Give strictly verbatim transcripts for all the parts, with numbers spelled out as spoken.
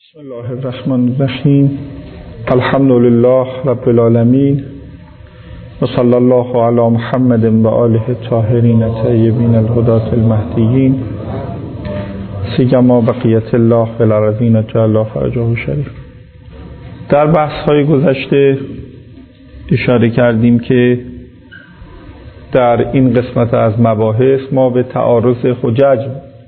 بسم الله الرحمن الرحیم. الحمد لله رب العالمین و صلی الله علی محمد و آله الطاهرین الطیبین الهداة المهدیین سیما بقیت الله فی الارضین جل الله فرجه شریف. در بحث های گذشته اشاره کردیم که در این قسمت از مباحث ما به تعارض حجج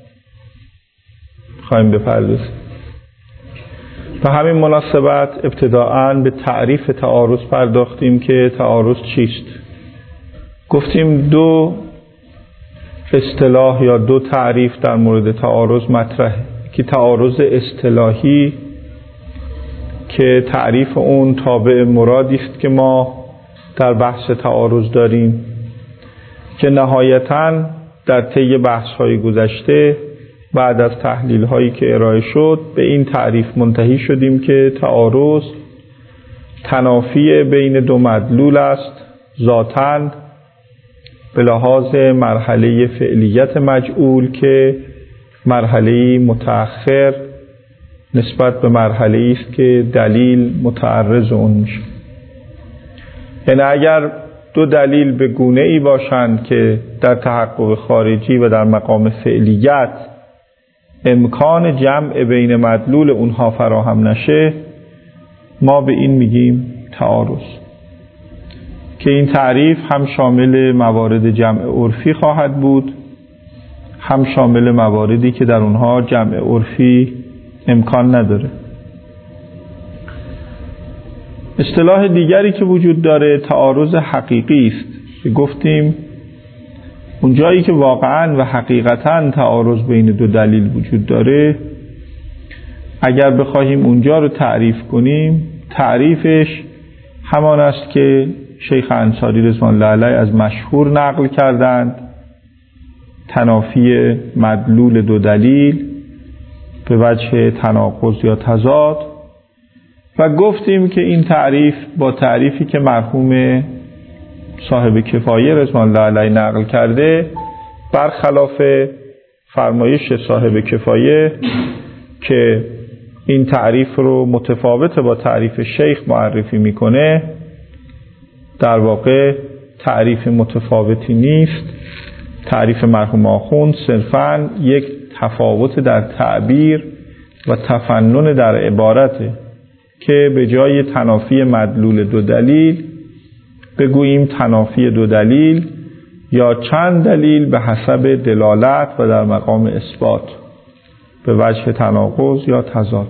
خواهیم بپردازیم. به همین مناسبت ابتداءً به تعریف تعارض پرداختیم که تعارض چیست. گفتیم دو اصطلاح یا دو تعریف در مورد تعارض مطرحه که تعارض اصطلاحی که تعریف اون تابع مرادی است که ما در بحث تعارض داریم که نهایتاً در طی بحث‌های گذشته بعد از تحلیل هایی که ارائه شد به این تعریف منتهی شدیم که تعارض تنافی بین دو مدلول است ذاتاً به لحاظ مرحله فعلیت مجعول که مرحله متأخر نسبت به مرحله است که دلیل متعرض اون میشه. یعنی اگر دو دلیل به گونه ای باشند که در تحقق خارجی و در مقام فعلیت امکان جمع بین مدلول اونها فراهم نشه ما به این میگیم تعارض، که این تعریف هم شامل موارد جمع عرفی خواهد بود هم شامل مواردی که در اونها جمع عرفی امکان نداره. اصطلاح دیگری که وجود داره تعارض حقیقی است که گفتیم اون جایی که واقعاً و حقیقتاً تعارض بین دو دلیل وجود داره اگر بخواهیم اونجا رو تعریف کنیم تعریفش همان است که شیخ انصاری رضوان الله علیه از مشهور نقل کردند: تنافی مدلول دو دلیل به وجه تناقض یا تضاد. و گفتیم که این تعریف با تعریفی که مرحوم صاحب کفایه رضوان الله علیه نقل کرده برخلاف فرمایش صاحب کفایه که این تعریف رو متفاوت با تعریف شیخ معرفی میکنه در واقع تعریف متفاوتی نیست. تعریف مرحوم آخوند صرفاً یک تفاوت در تعبیر و تفنن در عبارته که به جای تنافی مدلول دو دلیل بگوییم تنافی دو دلیل یا چند دلیل به حسب دلالت و در مقام اثبات به وجه تناقض یا تضاد،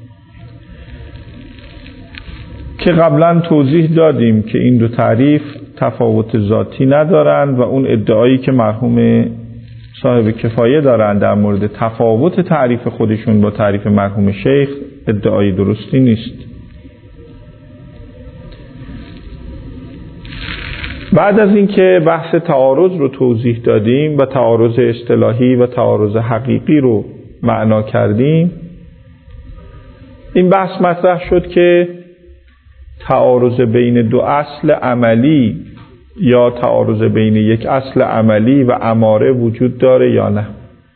که قبلا توضیح دادیم که این دو تعریف تفاوت ذاتی ندارند و اون ادعایی که مرحوم صاحب کفایه دارند در مورد تفاوت تعریف خودشون با تعریف مرحوم شیخ ادعای درستی نیست. بعد از اینکه بحث تعارض رو توضیح دادیم و تعارض اصطلاحی و تعارض حقیقی رو معنا کردیم این بحث مطرح شد که تعارض بین دو اصل عملی یا تعارض بین یک اصل عملی و اماره وجود داره یا نه،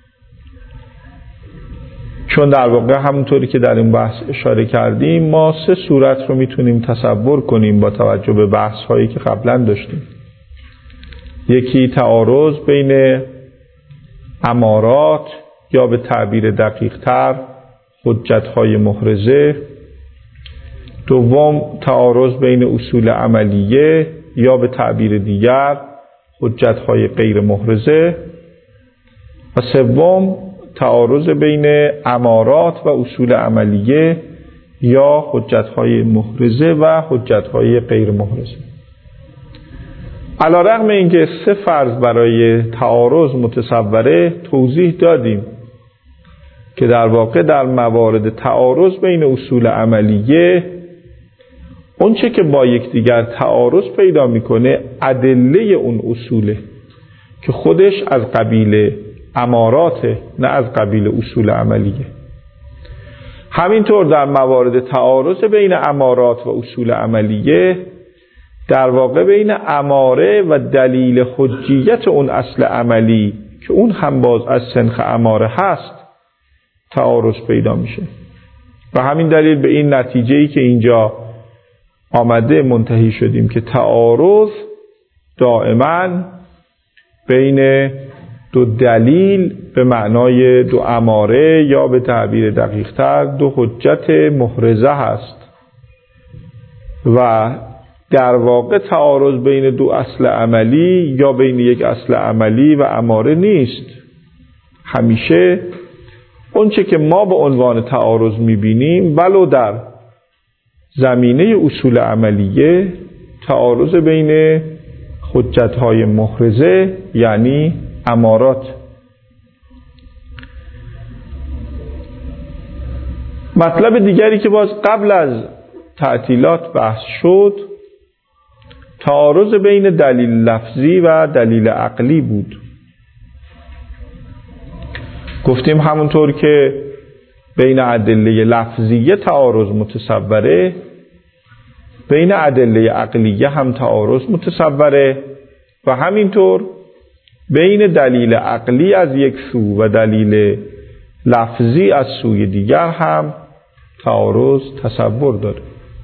چون در واقع همونطوری که در این بحث اشاره کردیم ما سه صورت رو میتونیم تصور کنیم با توجه به بحث هایی که قبلا داشتیم. یکی تعارض بین امارات یا به تعبیر دقیق تر حجت های محرزه، دوم تعارض بین اصول عملیه یا به تعبیر دیگر حجت های غیر محرزه، و سوم تعارض بین امارات و اصول عملیه یا حجت‌های محرزه و حجت‌های غیر محرزه. علی‌رغم اینکه سه فرض برای تعارض متصوره توضیح دادیم که در واقع در موارد تعارض بین اصول عملیه اون چه که با یکدیگر تعارض پیدا میکنه ادله اون اصوله که خودش از قبیل اماراته نه از قبیل اصول عملیه. همینطور در موارد تعارض بین امارات و اصول عملیه در واقع بین اماره و دلیل حجیت اون اصل عملی که اون هم باز از سنخ اماره هست تعارض پیدا میشه. و همین دلیل به این نتیجه‌ای که اینجا آمده منتهی شدیم که تعارض دائما بین دو دلیل به معنای دو اماره یا به تعبیر دقیق‌تر دو حجت محرزه هست و در واقع تعارض بین دو اصل عملی یا بین یک اصل عملی و اماره نیست. همیشه اونچه که ما به عنوان تعارض می‌بینیم ولو در زمینه اصول عملیه تعارض بین حجت‌های محرزه یعنی امارات. مطلب دیگری که باز قبل از تعطیلات بحث شد تعارض بین دلیل لفظی و دلیل عقلی بود. گفتیم همونطور که بین ادله لفظیه تعارض متصوره، بین ادله عقلیه هم تعارض متصوره و همینطور بین دلیل عقلی از یک سو و دلیل لفظی از سوی دیگر هم تعارض تصور داره.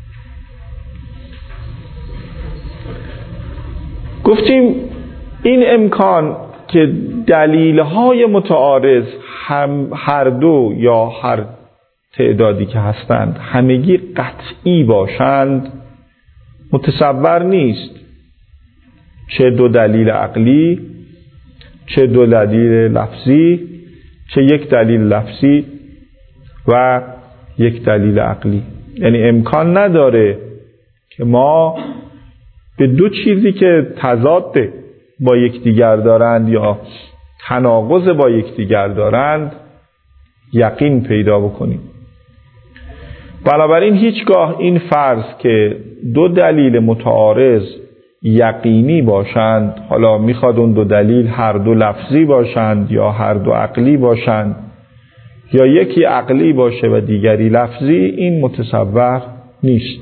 گفتیم این امکان که دلیل‌های متعارض هم هر دو یا هر تعدادی که هستند همگی قطعی باشند متصور نیست، چه دو دلیل عقلی چه دو دلیل لفظی چه یک دلیل لفظی و یک دلیل عقلی. یعنی امکان نداره که ما به دو چیزی که تضاد با یکدیگر دارند یا تناقض با یکدیگر دارند یقین پیدا بکنیم. بنابراین هیچگاه این فرض که دو دلیل متعارض یقینی باشند، حالا میخواد اون دو دلیل هر دو لفظی باشند یا هر دو عقلی باشند یا یکی عقلی باشه و دیگری لفظی، این متصور نیست.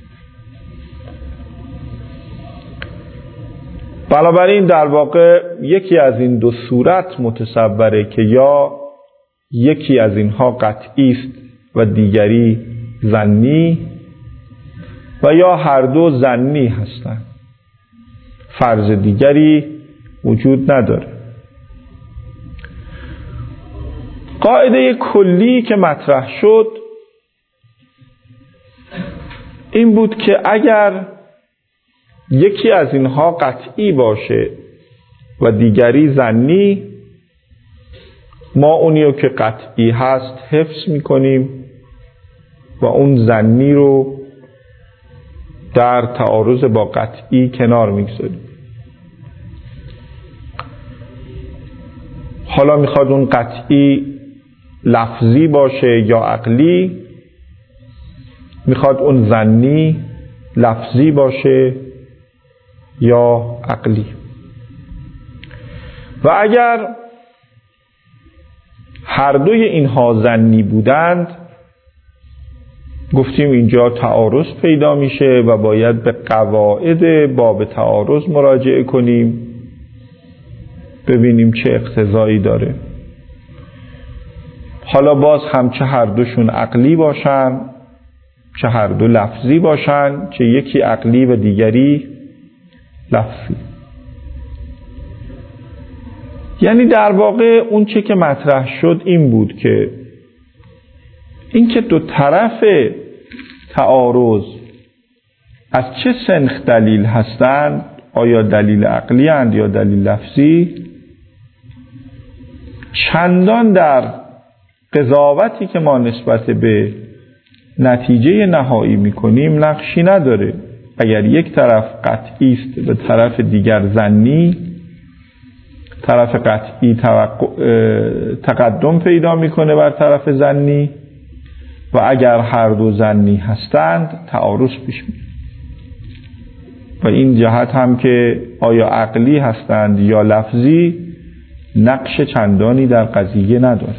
بنابراین در واقع یکی از این دو صورت متصوره که یا یکی از اینها قطعی است و دیگری ظنی و یا هر دو ظنی هستند، فرض دیگری وجود نداره. قاعده کلی که مطرح شد این بود که اگر یکی از اینها قطعی باشه و دیگری ظنی، ما اونیو که قطعی هست حفظ میکنیم و اون ظنی رو در تعارض با قطعی کنار میگذاریم. حالا میخواد اون قطعی لفظی باشه یا عقلی، میخواد اون ظنی لفظی باشه یا عقلی. و اگر هر دوی اینها ظنی بودند، گفتیم اینجا تعارض پیدا میشه و باید به قواعد باب تعارض مراجعه کنیم ببینیم چه اقتضایی داره. حالا باز هم چه هر دوشون عقلی باشن چه هر دو لفظی باشن، چه یکی عقلی و دیگری لفظی. یعنی در واقع اون چه که مطرح شد این بود که این که دو طرف تعارض از چه سنخ دلیل هستند، آیا دلیل عقلی اند یا دلیل لفظی، چندان در قضاوتی که ما نسبت به نتیجه نهایی میکنیم نقشی نداره. اگر یک طرف قطعی است و طرف دیگر ظنی، طرف قطعی تقدم پیدا میکنه بر طرف ظنی و اگر هر دو ظنی هستند تعارض پیش میاد. و این جهت هم که آیا عقلی هستند یا لفظی نقش چندانی در قضیه نداره.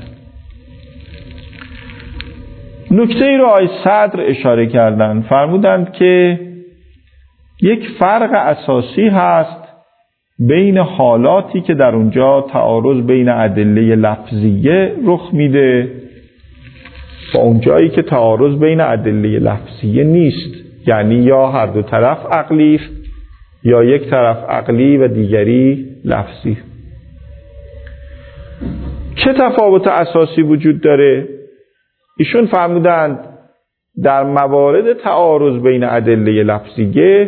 نکته ای رو آقای صدر اشاره کردند، فرمودند که یک فرق اساسی هست بین حالاتی که در اونجا تعارض بین ادله لفظیه رخ میده با اون جایی که تعارض بین ادله لفظیه نیست، یعنی یا هر دو طرف عقلی است یا یک طرف عقلی و دیگری لفظی. چه تفاوت اساسی وجود داره؟ ایشون فرمودند در موارد تعارض بین ادله لفظیه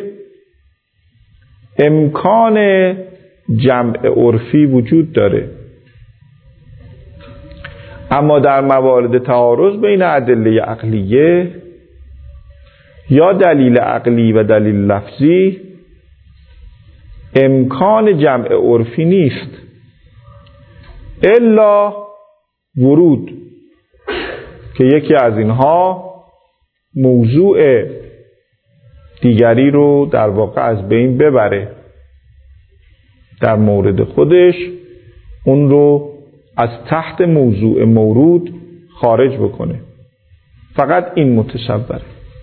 امکان جمع عرفی وجود داره، اما در موارد تعارض بین ادله عقلیه یا دلیل عقلی و دلیل لفظی امکان جمع عرفی نیست الا ورود که یکی از اینها موضوع دیگری رو در واقع از بین ببره، در مورد خودش اون رو از تحت موضوع مورود خارج بکنه. فقط این متصوره.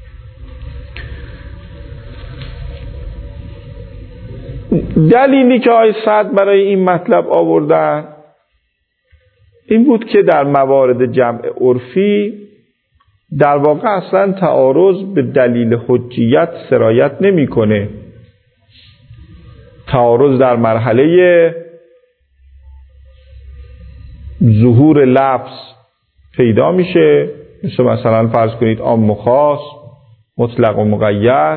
دلیلی که آقای سعد برای این مطلب آوردن این بود که در موارد جمع عرفی در واقع اصلا تعارض به دلیل حجیت سرایت نمی‌کنه. تعارض در مرحله ظهور لفظ پیدا میشه، مثل مثلا فرض کنید عام و خاص، مطلق و مقید،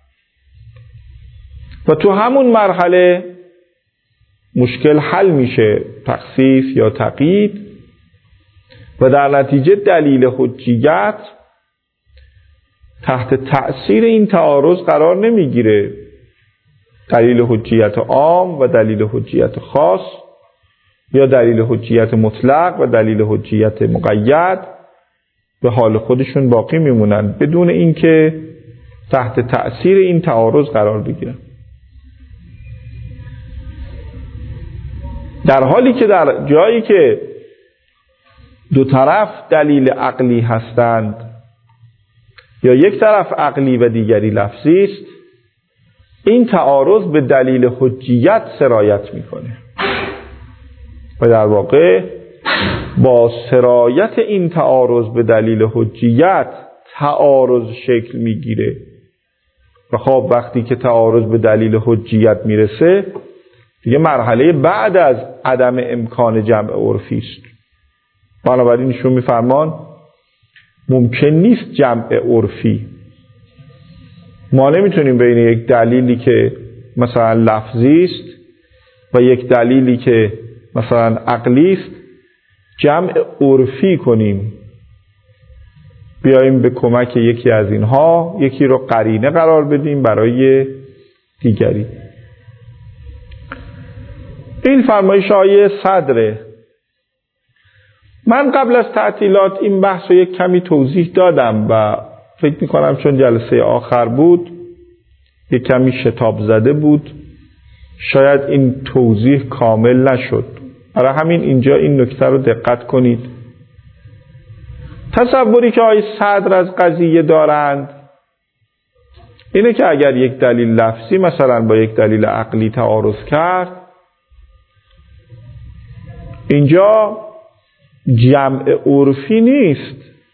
و تو همون مرحله مشکل حل میشه، تخصیص یا تقیید، و در نتیجه دلیل حجیت تحت تأثیر این تعارض قرار نمیگیره. دلیل حجیت عام و دلیل حجیت خاص یا دلیل حجیت مطلق و دلیل حجیت مقید به حال خودشون باقی میمونن بدون اینکه تحت تأثیر این تعارض قرار بگیرن، در حالی که در جایی که دو طرف دلیل عقلی هستند یا یک طرف عقلی و دیگری لفظی است، این تعارض به دلیل حجیت سرایت میکنه و در واقع با سرایت این تعارض به دلیل حجیت تعارض شکل میگیره و خب وقتی که تعارض به دلیل حجیت میرسه دیگه مرحله بعد از عدم امکان جمع عرفی است. بنابراین ایشون میفرمان ممکن نیست جمع عرفی. ما نمیتونیم بین یک دلیلی که مثلا لفظی است و یک دلیلی که مثلا عقلی است جمع عرفی کنیم، بیاییم به کمک یکی از اینها یکی رو قرینه قرار بدیم برای دیگری. این فرمایش آیه صدره. من قبل از تعطیلات این بحث رو یک کمی توضیح دادم و فکر میکنم چون جلسه آخر بود یک کمی شتاب زده بود، شاید این توضیح کامل نشد. برای همین اینجا این نکته رو دقت کنید. تصوری که آقای صدر از قضیه دارند اینه که اگر یک دلیل لفظی مثلا با یک دلیل عقلی تعارض کرد، اینجا جمع عرفی نیست،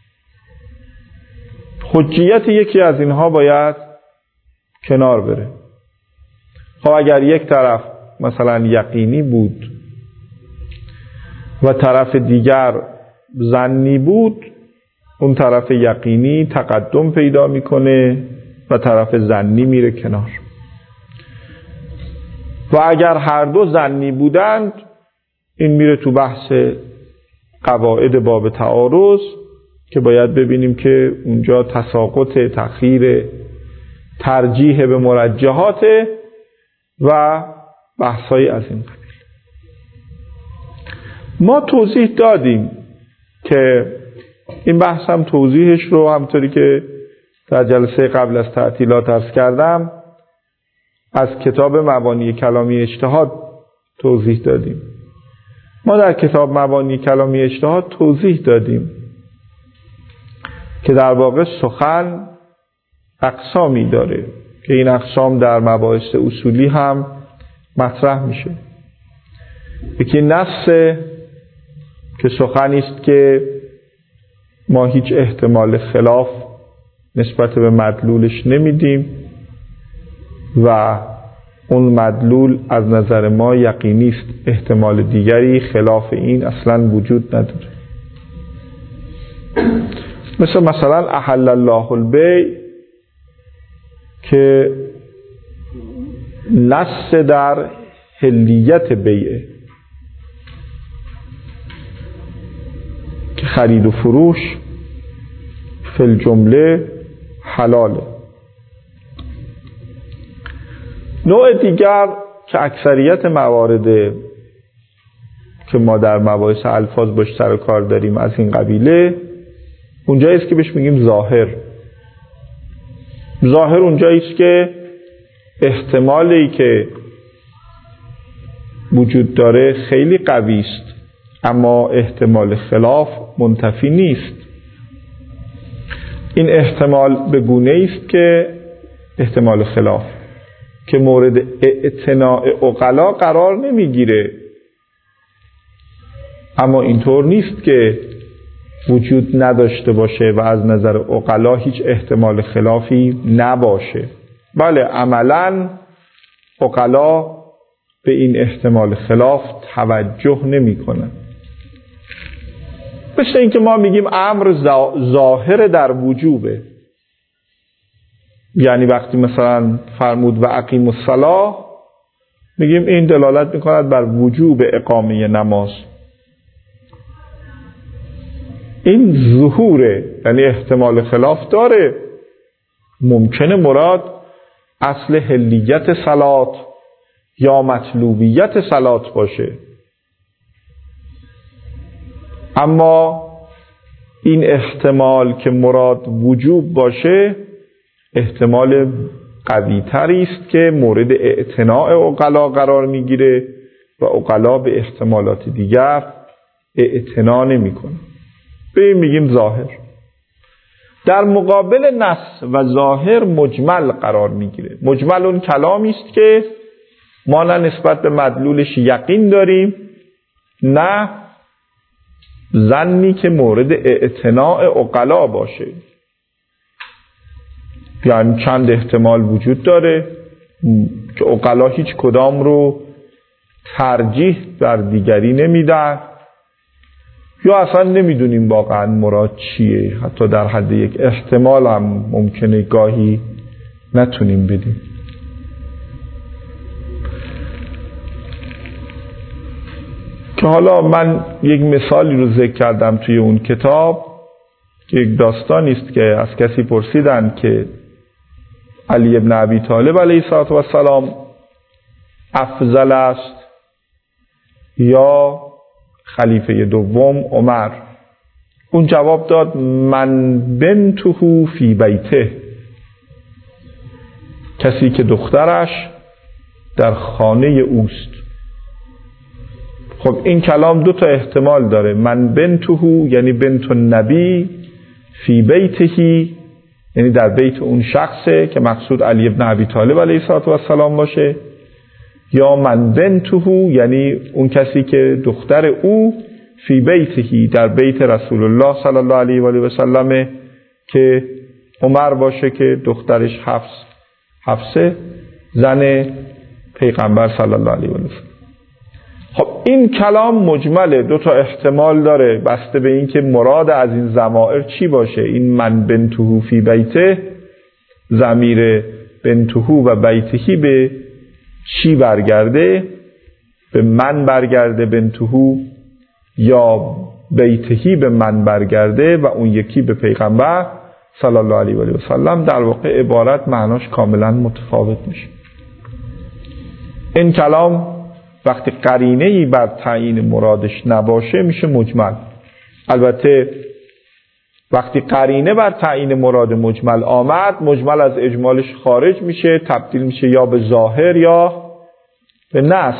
حجیت یکی از اینها باید کنار بره. خب اگر یک طرف مثلا یقینی بود و طرف دیگر ظنی بود، اون طرف یقینی تقدم پیدا میکنه و طرف ظنی میره کنار. و اگر هر دو ظنی بودند این میره تو بحث قواعد باب تعارض که باید ببینیم که اونجا تساقط، تأخیر، ترجیح به مرجحات و بحثای از این قبیل. ما توضیح دادیم که این بحث هم توضیحش رو همطوری که در جلسه قبل از تعطیلات عرض کردم از کتاب مبانی کلامی اجتهاد توضیح دادیم. ما در کتاب مبانی کلامی اجتهاد توضیح دادیم که در واقع سخن اقسامی داره که این اقسام در مباحث اصولی هم مطرح میشه. یکی نص که سخنی است که ما هیچ احتمال خلاف نسبت به مدلولش نمیدیم و اون مدلول از نظر ما یقینی است، احتمال دیگری خلاف این اصلا وجود نداره. مثل مثلا احل الله البیع که نص در حلیت بیعه که خرید و فروش فی الجمله حلاله. نوع دیگر که اکثریت موارد که ما در مباحث الفاظ باش سر و کار داریم از این قبیله، اونجایی است که بهش میگیم ظاهر. ظاهر اونجایی است که احتمالی که وجود داره خیلی قوی است اما احتمال خلاف منتفی نیست. این احتمال به گونه است که احتمال خلاف که مورد اعتناع عقلا قرار نمیگیره، اما اینطور نیست که وجود نداشته باشه و از نظر عقلا هیچ احتمال خلافی نباشه. بله، عملاً عقلا به این احتمال خلاف توجه نمی کنن. مثل اینکه ما میگیم امر ظاهر در وجوبه، یعنی وقتی مثلا فرمود و اقیم الصلاة میگیم این دلالت میکند بر وجوب اقامه نماز. این ظهوره، یعنی احتمال خلاف داره. ممکنه مراد اصل حلیت صلات یا مطلوبیت صلات باشه، اما این احتمال که مراد وجوب باشه احتمال قوی تری است که مورد اعتناع عقلا قرار میگیره و عقلا به احتمالات دیگر اعتنا نمیکنه. به این میگیم ظاهر. در مقابل نص و ظاهر مجمل قرار میگیره. مجمل اون کلامی است که ما نه نسبت به مدلولش یقین داریم نه ظنی که مورد اعتناع عقلا باشه. یعنی چند احتمال وجود داره که عقلا هیچ کدام رو ترجیح بر دیگری نمیدن یا اصلا نمیدونیم واقعا مراد چیه. حتی در حد یک احتمال هم ممکنه گاهی نتونیم بدیم. که حالا من یک مثالی رو ذکر کردم توی اون کتاب که یک داستانی است که از کسی پرسیدن که علی ابن ابی طالب علیه السلام افضل است یا خلیفه دوم عمر؟ اون جواب داد من بنته فی بیته، کسی که دخترش در خانه اوست. خب این کلام دو تا احتمال داره. من بنته یعنی بنت النبی، فی بیتهی یعنی در بیت اون شخصه که مقصود علی ابن ابی طالب علیه السلام باشه، یا من بنته یعنی اون کسی که دختر او فی بیتهی در بیت رسول الله صلی الله علیه و آله و سلم که عمر باشه که دخترش حفص حفصه زن پیغمبر صلی الله علیه و آله. خب این کلام مجمله، دو تا احتمال داره بسته به این که مراد از این ضمائر چی باشه. این من بنته فی بیته، ضمیر بنته و بیتهی به چی برگرده؟ به من برگرده بنته، یا بیتهی به من برگرده و اون یکی به پیغمبر صلی الله علیه و آله و سلم. در واقع عبارت معناش کاملا متفاوت میشه. این کلام وقتی قرینه‌ای بر تعیین مرادش نباشه میشه مجمل. البته وقتی قرینه بر تعیین مراد مجمل آمد، مجمل از اجمالش خارج میشه، تبدیل میشه یا به ظاهر یا به نص،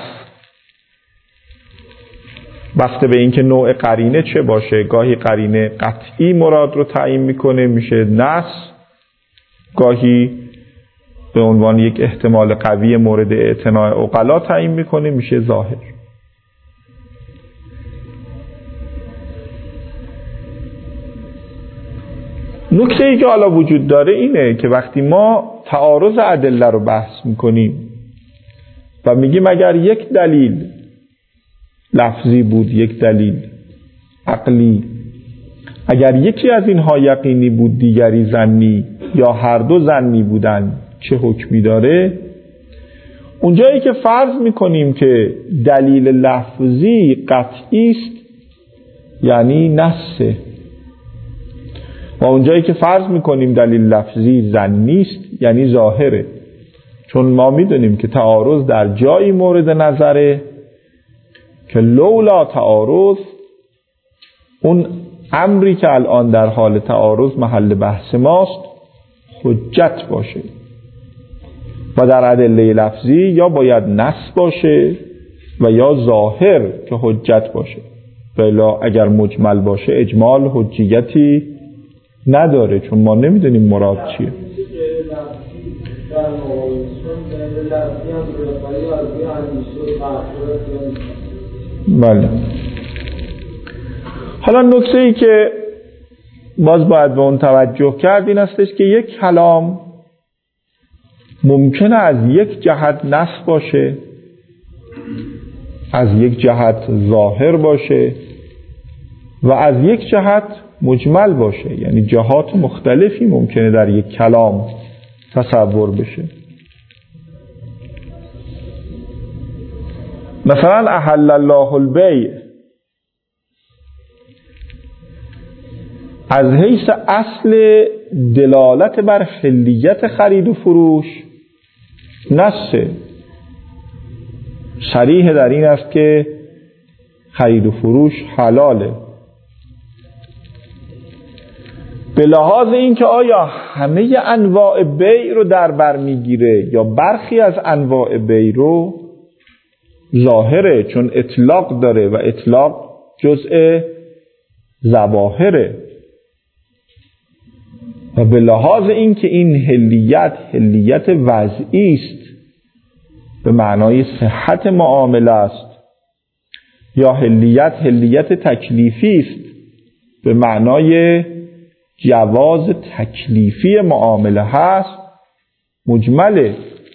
بسته به اینکه نوع قرینه چه باشه. گاهی قرینه قطعی مراد رو تعیین میکنه میشه نص، گاهی به عنوان یک احتمال قوی مورد اعتناع عقلا تعیین میکنه میشه ظاهر. نکته ای که حالا وجود داره اینه که وقتی ما تعارض ادله رو بحث میکنیم و میگیم اگر یک دلیل لفظی بود، یک دلیل عقلی، اگر یکی از اینها یقینی بود دیگری ظنی یا هر دو ظنی بودن چه حکمی داره؟ اونجایی که فرض میکنیم که دلیل لفظی قطعی است یعنی نصه، و اونجایی که فرض میکنیم دلیل لفظی ظنی است یعنی ظاهره. چون ما میدونیم که تعارض در جایی مورد نظره که لولا تعارض اون امری که الان در حال تعارض محل بحث ماست حجت باشه، و در ادله لفظی یا باید نص باشه و یا ظاهر که حجت باشه، بلا اگر مجمل باشه اجمال حجیتی نداره چون ما نمیدونیم مراد چیه. بله. حالا نکته ای که باز باید به اون توجه کرد این استش که یک کلام ممکنه از یک جهت نص باشه، از یک جهت ظاهر باشه و از یک جهت مجمل باشه، یعنی جهات مختلفی ممکنه در یک کلام تصور بشه. مثلا احل الله البیع از حیث اصل دلالت بر حلیت خرید و فروش نصه، صریح در این است که خرید و فروش حلاله. به لحاظ این که آیا همه انواع بیع رو در بر میگیره یا برخی از انواع بیع رو، ظاهره چون اطلاق داره و اطلاق جزء ظواهره. و به لحاظ این که این حلیت حلیت وضعی است به معنای صحت معامله است، یا حلیت حلیت تکلیفی است به معنای جواز تکلیفی معامله هست، مجمله.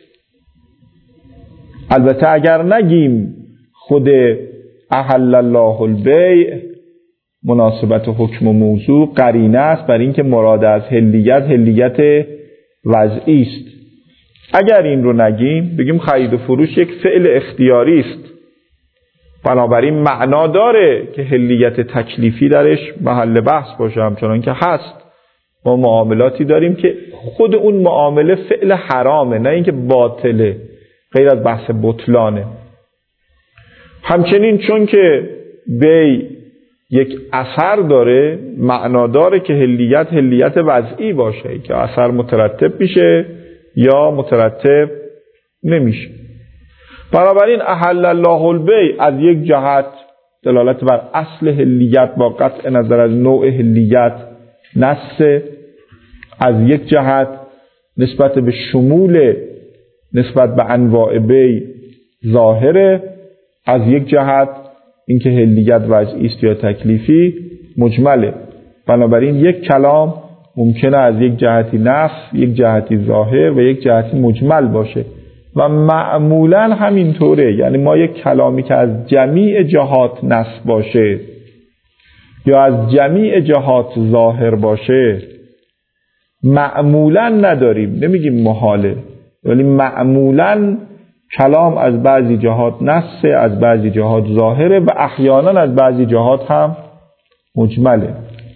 البته اگر نگیم خود احل الله البیع مناسبت حکم و موضوع قرینه است بر این که مراد از حلیت حلیت وضعی است. اگر این رو نگیم بگیم خرید و فروش یک فعل اختیاری است، بنابراین معنا داره که حلیت تکلیفی درش محل بحث باشه، همچنان که هست. ما معاملاتی داریم که خود اون معامله فعل حرامه، نه اینکه باطله، غیر از بحث بطلانه. همچنین چون که بی یک اثر داره، معنا داره که حلیت حلیت وضعی باشه که اثر مترتب میشه یا مترتب نمیشه. بنابراین احل الله البیع از یک جهت دلالت بر اصل حلیت با قطع نظر از نوع حلیت نص، از یک جهت نسبت به شمول نسبت به انواع بیع ظاهره، از یک جهت اینکه حلیت وضعی است یا تکلیفی مجمله. بنابراین یک کلام ممکنه از یک جهتی نص، یک جهتی ظاهر و یک جهتی مجمل باشه و معمولا همینطوره. یعنی ما یک کلامی که از جمیع جهات نص باشه یا از جمیع جهات ظاهر باشه معمولا نداریم، نمیگیم محاله، ولی معمولا کلام از بعضی جهات نصه، از بعضی جهات ظاهره و احیانا از بعضی جهات هم مجمله.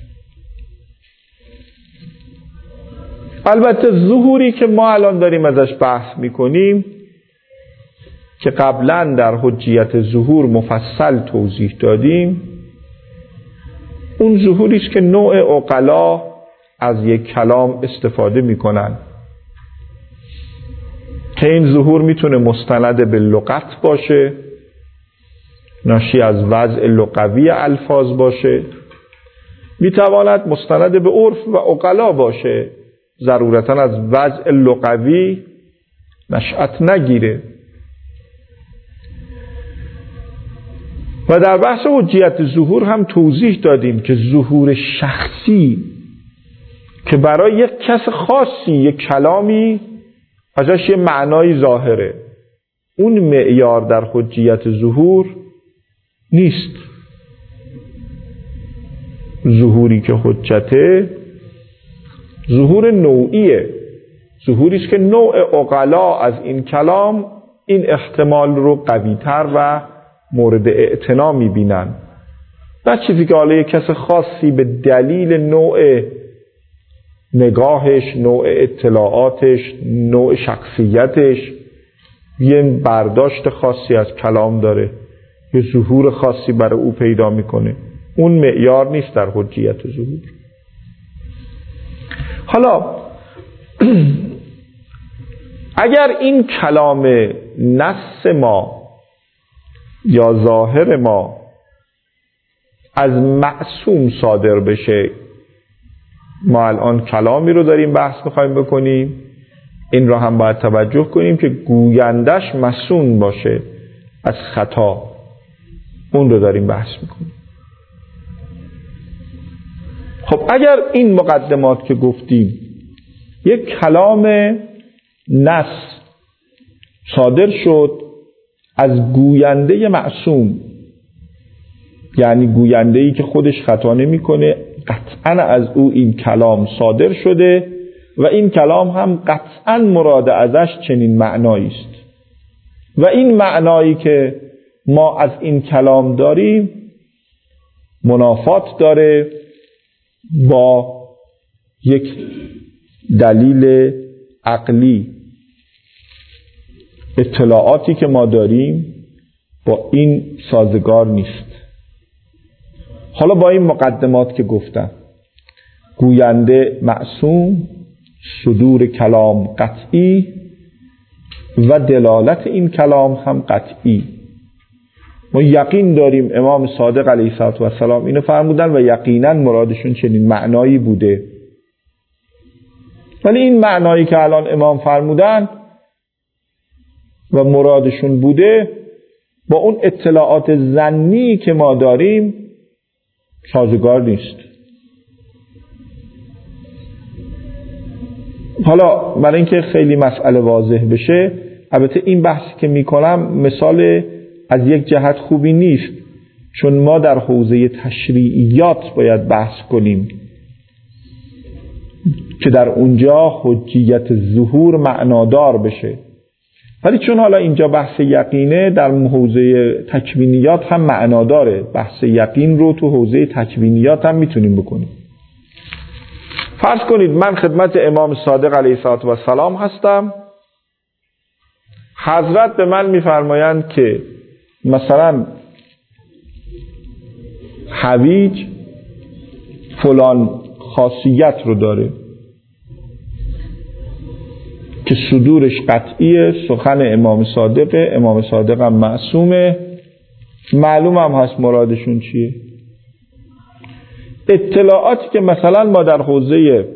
البته ظهوری که ما الان داریم ازش بحث میکنیم که قبلا در حجیت ظهور مفصل توضیح دادیم، اون ظهوری است که نوع عقلا از یک کلام استفاده میکنن که این ظهور میتونه مستند به لغت باشه، ناشی از وضع لغوی الفاظ باشه، میتواند مستند به عرف و عقلا باشه، ضرورتاً از وضع لغوی نشأت نگیره. و در بحث حجیت ظهور هم توضیح دادیم که ظهور شخصی که برای یک کس خاصی یک کلامی ازش یه معنای ظاهره، اون معیار در حجیت ظهور نیست. ظهوری که حجته ظهور نوعیه، ظهوری است که نوع عقلا از این کلام این احتمال رو قوی‌تر و مورد اعتنا می‌بینن. نه چیزی که حالا یک کس خاصی به دلیل نوع نگاهش، نوع اطلاعاتش، نوع شخصیتش یه برداشت خاصی از کلام داره، یه ظهور خاصی برای او پیدا میکنه. اون معیار نیست در حجیت ظهور. حالا اگر این کلام نص ما یا ظاهر ما از معصوم صادر بشه، ما الان کلامی رو داریم بحث می‌خوایم بکنیم، این رو هم باید توجه کنیم که گویندش معصوم باشه از خطا، اون رو داریم بحث می‌کنیم. خب اگر این مقدمات که گفتیم یک کلام نص صادر شد از گوینده معصوم، یعنی گوینده‌ای که خودش خطا نمی‌کنه، قطعاً از او این کلام صادر شده و این کلام هم قطعاً مراد ازش چنین معنایی است و این معنایی که ما از این کلام داریم منافات داره با یک دلیل عقلی. اطلاعاتی که ما داریم با این سازگار نیست. حالا با این مقدمات که گفتم، گوینده معصوم، صدور کلام قطعی و دلالت این کلام هم قطعی، ما یقین داریم امام صادق علیه السلام اینو فرمودن و یقینا مرادشون چنین معنایی بوده. ولی این معنایی که الان امام فرمودن و مرادشون بوده با اون اطلاعات ظنی که ما داریم سازگار نیست. حالا برای اینکه خیلی مسئله واضح بشه، البته این بحثی که میکنم مثال از یک جهت خوبی نیست، چون ما در حوزه تشریعیات باید بحث کنیم که در اونجا حجیت ظهور معنادار بشه. ولی چون حالا اینجا بحث یقینه، در حوزه تکوینیات هم معناداره. بحث یقین رو تو حوزه تکوینیات هم میتونیم بکنیم. فرض کنید من خدمت امام صادق علیه السلام هستم، حضرت به من میفرمایند که مثلا هویج فلان خاصیت رو داره که صدورش قطعیه، سخن امام صادقه، امام صادق هم معصومه، معلوم هم هست مرادشون چیه. اطلاعاتی که مثلا ما در حوزه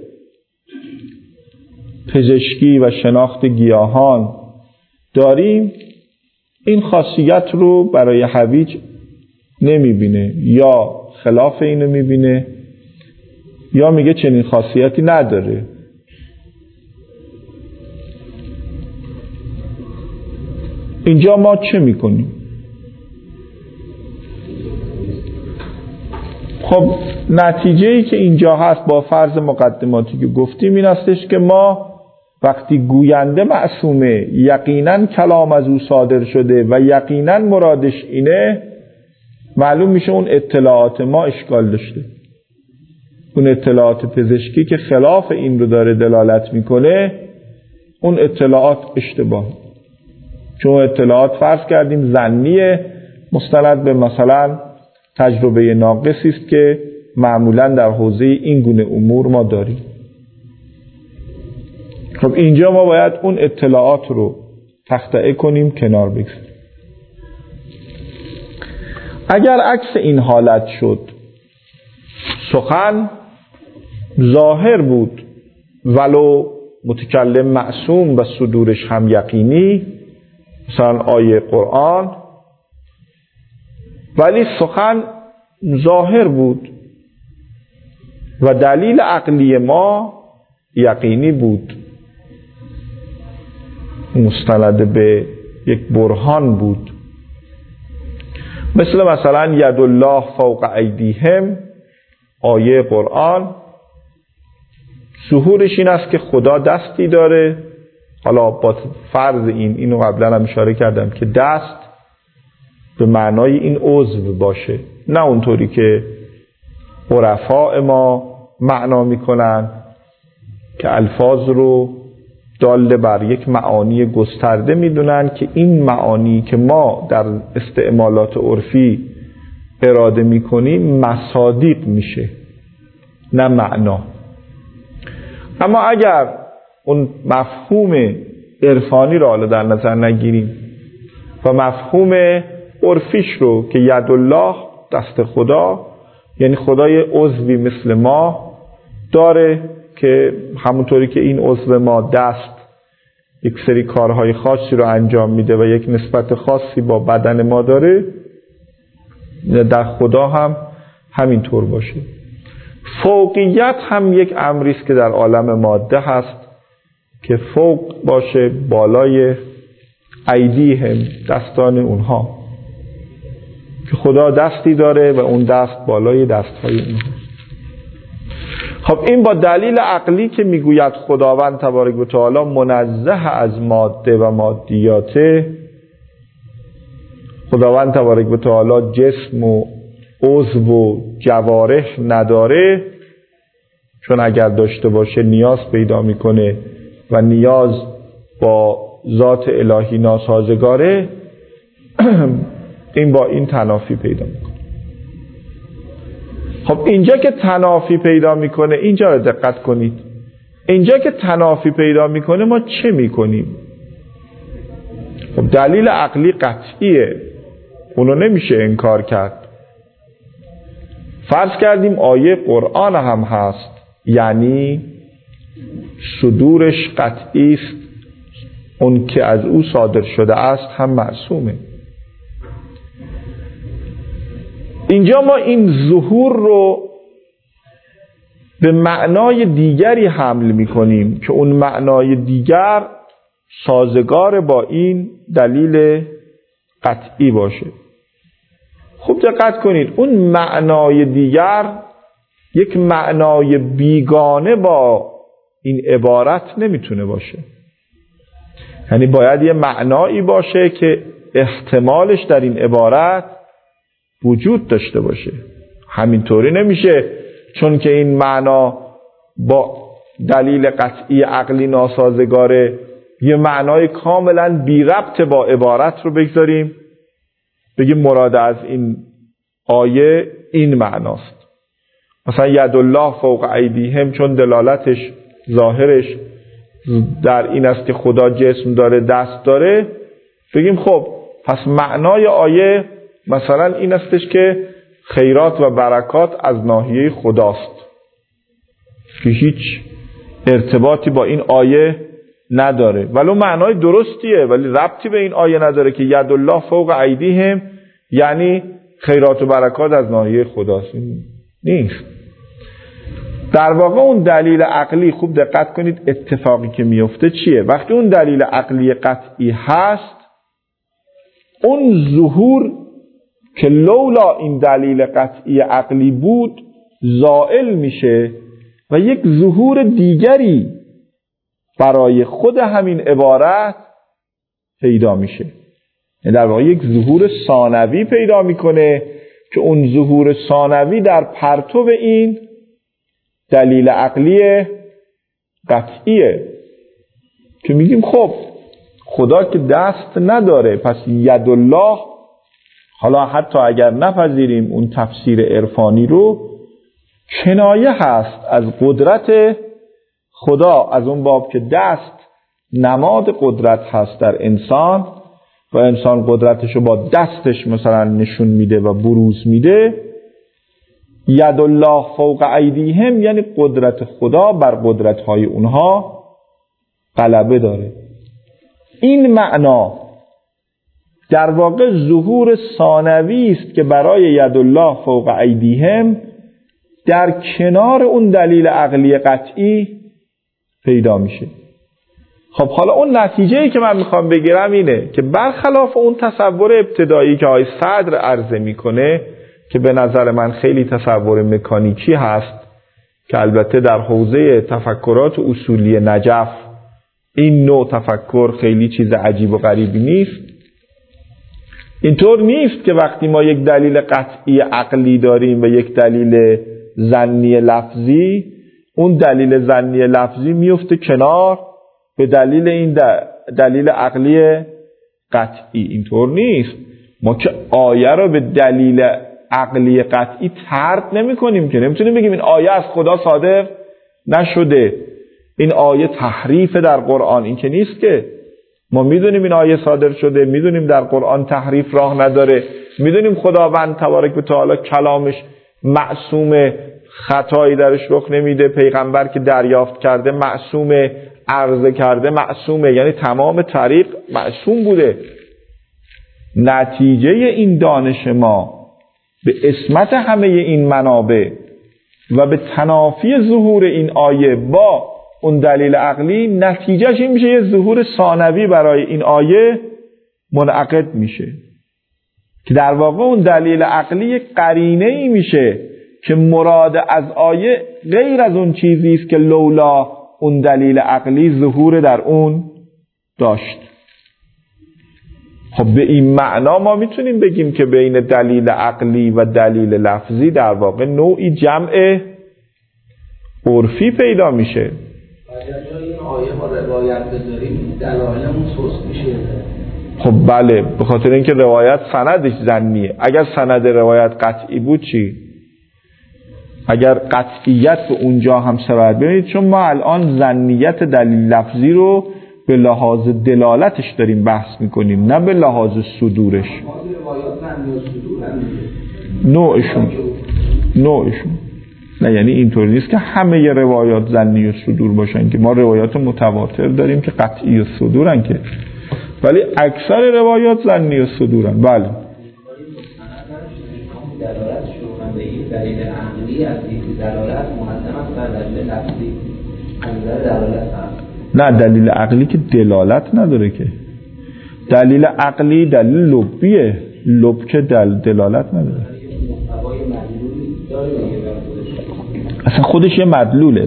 پزشکی و شناخت گیاهان داریم، این خاصیت رو برای هویج نمیبینه، یا خلاف اینو میبینه یا میگه چنین خاصیتی نداره. اینجا ما چه میکنیم؟ خب نتیجه‌ای که اینجا هست با فرض مقدماتی که گفتیم این هستش که ما وقتی گوینده معصومه، یقینا کلام از او صادر شده و یقینا مرادش اینه، معلوم میشه اون اطلاعات ما اشکال داشته. اون اطلاعات پزشکی که خلاف این رو داره دلالت میکنه، اون اطلاعات اشتباه، چون اطلاعات فرض کردیم ظنیه، مستند به مثلا تجربه ناقصی است که معمولا در حوزه این گونه امور ما داریم. خب اینجا ما باید اون اطلاعات رو تخطئه کنیم، کنار بگذاریم. اگر عکس این حالت شد، سخن ظاهر بود ولو متکلم معصوم و صدورش هم یقینی، مثلا آیه قرآن، ولی سخن ظاهر بود و دلیل عقلی ما یقینی بود، مستند به یک برهان بود. مثل مثلا ید الله فوق ایدیهم، آیه قرآن ظهورش این است که خدا دستی داره. حالا با فرض این اینو قبلا هم اشاره کردم که دست به معنای این عضو باشه، نه اونطوری که عرفاء ما معنا میکنن که الفاظ رو داله بر یک معانی گسترده میدونن که این معانی که ما در استعمالات عرفی اراده میکنیم مصادیق میشه، نه معنا. اما اگر اون مفهوم عرفانی رو حالا در نظر نگیریم و مفهوم عرفیش رو که ید الله دست خدا، یعنی خدای عضوی مثل ما داره که همونطوری که این عضو ما دست یک سری کارهای خاصی رو انجام میده و یک نسبت خاصی با بدن ما داره، در خدا هم همینطور باشه. فوقیت هم یک امری است که در عالم ماده هست که فوق باشه، بالای ایدیهم، دستان اونها، که خدا دستی داره و اون دست بالای دستهای اونها. خب این با دلیل عقلی که میگوید خداوند تبارک و تعالی منزه از ماده و مادیاته، خداوند تبارک و تعالی جسم و عضو و جوارح نداره، چون اگر داشته باشه نیاز پیدا میکنه و نیاز با ذات الهی ناسازگاره، این با این تنافی پیدا میکنه. خب اینجا که تنافی پیدا میکنه، اینجا رو دقت کنید، اینجا که تنافی پیدا میکنه ما چه میکنیم؟ خب دلیل عقلی قطعیه، اونو نمیشه انکار کرد. فرض کردیم آیه قرآن هم هست، یعنی صدورش قطعی است، اون که از او صادر شده است هم معصومه. اینجا ما این ظهور رو به معنای دیگری حمل میکنیم که اون معنای دیگر سازگار با این دلیل قطعی باشه. خوب دقت کنید، اون معنای دیگر یک معنای بیگانه با این عبارت نمیتونه باشه. یعنی باید یه معنایی باشه که احتمالش در این عبارت وجود داشته باشه. همینطوری نمیشه چون که این معنا با دلیل قطعی عقلی ناسازگاره یه معنای کاملا بی ربط با عبارت رو بگذاریم بگیم مراد از این آیه این معناست. مثلا ید الله فوق ایدیهم، چون دلالتش ظاهرش در این است که خدا جسم داره، دست داره، بگیم خب پس معنای آیه مثلا این استش که خیرات و برکات از ناحیه خداست، که هیچ ارتباطی با این آیه نداره، ولو معنای درستیه ولی ربطی به این آیه نداره که ید الله فوق ایدیهم یعنی خیرات و برکات از ناحیه خداست. نیست. در واقع اون دلیل عقلی، خوب دقت کنید اتفاقی که میفته چیه؟ وقتی اون دلیل عقلی قطعی هست، اون ظهور که لولا این دلیل قطعی عقلی بود زائل میشه و یک ظهور دیگری برای خود همین عبارت پیدا میشه. در واقع یک ظهور ثانوی پیدا میکنه که اون ظهور ثانوی در پرتو این دلیل عقلی قطعیه که میگیم خب خدا که دست نداره، پس ید الله، حالا حتی اگر نپذیریم اون تفسیر عرفانی رو، کنایه هست از قدرت خدا، از اون باب که دست نماد قدرت هست در انسان و انسان قدرتش رو با دستش مثلا نشون میده و بروز میده. ید الله فوق ایدیهم یعنی قدرت خدا بر قدرت‌های اونها غلبه داره. این معنا در واقع ظهور ثانوی است که برای ید الله فوق ایدیهم در کنار اون دلیل عقلی قطعی پیدا میشه. خب حالا اون نتیجه‌ای که من میخوام بگیرم اینه که برخلاف اون تصور ابتدایی که آقای صدر عرضه میکنه که به نظر من خیلی تصور مکانیکی هست که البته در حوزه تفکرات اصولی نجف این نوع تفکر خیلی چیز عجیب و غریبی نیست. اینطور نیست که وقتی ما یک دلیل قطعی عقلی داریم و یک دلیل ظنی لفظی، اون دلیل ظنی لفظی میفته کنار به دلیل این دلیل عقلی قطعی. اینطور نیست. ما که آیه رو به دلیل عقلی قطعی طرد نمی کنیم که نمیتونیم بگیم این آیه از خدا صادر نشده، این آیه تحریف در قرآن. این که نیست که ما میدونیم این آیه صادر شده، میدونیم در قرآن تحریف راه نداره، میدونیم خداوند تبارک و تعالی کلامش معصوم، خطایی درش رخ نمیده، پیغمبر که دریافت کرده معصوم، عرضه کرده معصومه، یعنی تمام طریق معصوم بوده. نتیجه این دانش ما به عصمت همه این منابع و به تنافی ظهور این آیه با اون دلیل عقلی، نتیجهش این میشه یه ظهور ثانوی برای این آیه منعقد میشه که در واقع اون دلیل عقلی قرینه ای میشه که مراد از آیه غیر از اون چیزی است که لولا اون دلیل عقلی ظهور در اون داشت. خب به این معنا ما میتونیم بگیم که بین دلیل عقلی و دلیل لفظی در واقع نوعی جمع عرفی پیدا میشه. اگر این آیه ما روایت بذاریم دلایلمون سست میشه. خب بله، به خاطر اینکه روایت سندش ظنیه. اگر سند روایت قطعی بود چی؟ اگر قطعیت به اونجا هم سبب، ببینید چون ما الان ظنیت دلیل لفظی رو به لحاظ دلالتش داریم بحث میکنیم، نه به لحاظ صدورش. نوعشون نوعشون نه، یعنی اینطور نیست که همه ی روایات ظنی و صدور باشن، که ما روایات متواتر داریم که قطعی و صدورن که، ولی اکثر روایات ظنی و صدورن. بله دلیل عقلی از این دلالت مقدم است بر دلیل لفظی. نه، دلیل عقلی که دلالت نداره که. دلیل عقلی دلیل لبیه، لب که دل دلالت نداره. اصلا خودش یه مدلوله.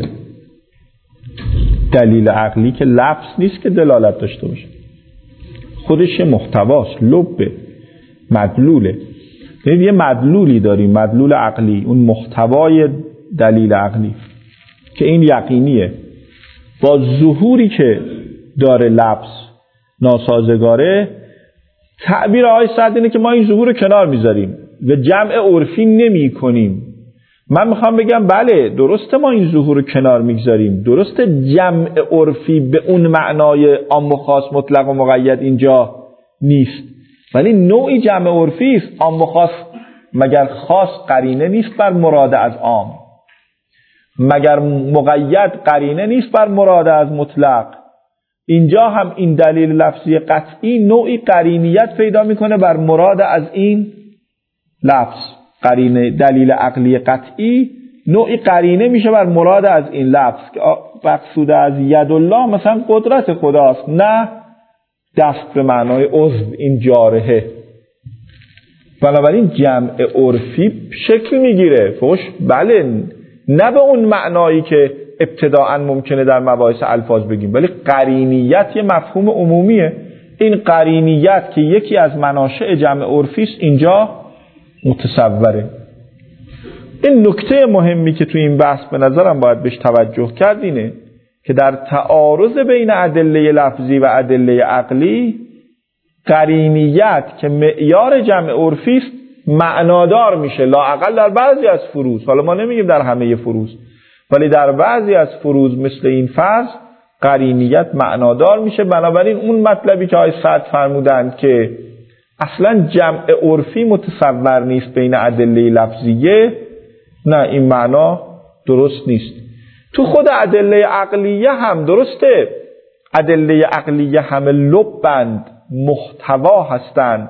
دلیل عقلی که لفظ نیست که دلالت داشته باشه، خودش یه محتواست، لبه، مدلوله. یه مدلولی داریم، مدلول عقلی، اون محتوای دلیل عقلی که این یقینیه، با ظهوری که داره لفظ ناسازگاره. تعبیر آقای سعد اینه که ما این ظهور رو کنار میذاریم و جمع عرفی نمی کنیم. من میخوام بگم بله درسته ما این ظهور رو کنار میگذاریم، درسته جمع عرفی به اون معنای عام و خاص مطلق و مقید اینجا نیست، ولی نوعی جمع عرفی است. عام و خاص مگر خاص قرینه نیست بر مراد از عام؟ مگر مقید قرینه نیست بر مراد از مطلق؟ اینجا هم این دلیل لفظی قطعی نوعی قرینیت پیدا میکنه بر مراد از این لفظ. قرینه دلیل عقلی قطعی نوعی قرینه میشه بر مراد از این لفظ که مقصود از ید الله مثلا قدرت خداست، نه دست به معنای عضو این جارحه. بنابراین جمع عرفی شکل میگیره فوش، بله، نه به اون معنایی که ابتداعا ممکنه در مباحث الفاظ بگیم، ولی قرینیت یه مفهوم عمومیه. این قرینیت که یکی از مناشأ جمع عرفی است اینجا متصوره. این نکته مهمی که تو این بحث به نظرم باید بهش توجه کرد اینه که در تعارض بین ادله لفظی و ادله عقلی، قرینیت که معیار جمع عرفی است معنادار میشه، لااقل در بعضی از فروض. حالا ما نمیگیم در همه فروض، ولی در بعضی از فروض مثل این فرض قرینیت معنادار میشه. بنابراین اون مطلبی که آقای سعد فرمودند که اصلا جمع عرفی متصور نیست بین ادله لفظیه، نه، این معنا درست نیست. تو خود ادله عقلیه هم درسته، ادله عقلیه همه لبند، محتوا هستند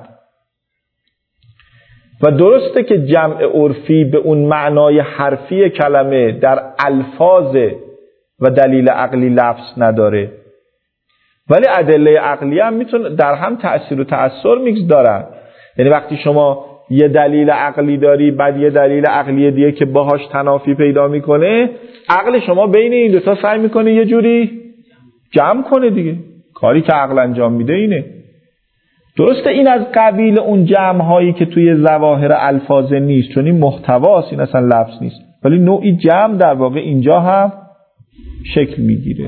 و درسته که جمع عرفی به اون معنای حرفی کلمه در الفاظ و دلیل عقلی لفظ نداره، ولی ادله عقلی هم میتونه در هم تأثیر و تأثیر میگذارن. یعنی وقتی شما یه دلیل عقلی داری بعد یه دلیل عقلی دیگه که باهاش تنافی پیدا میکنه، عقل شما بین این دوتا سعی میکنه یه جوری جمع کنه دیگه. کاری که عقل انجام میده اینه. درسته این از قبیل اون جمع هایی که توی ظواهر الفاظ نیست، چون این محتواست، این اصلا لفظ نیست، ولی نوعی جمع در واقع اینجا هم شکل میگیره.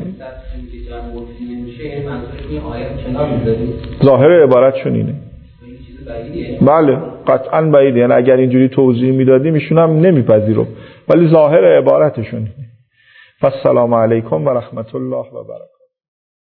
ظاهر عبارتشون اینه. بله قطعا بعیده، یعنی اگر اینجوری توضیح میدادیم ایشون هم نمیپذیرم، ولی ظاهر عبارتشون اینه. و السلام علیکم و رحمت الله و برکاته.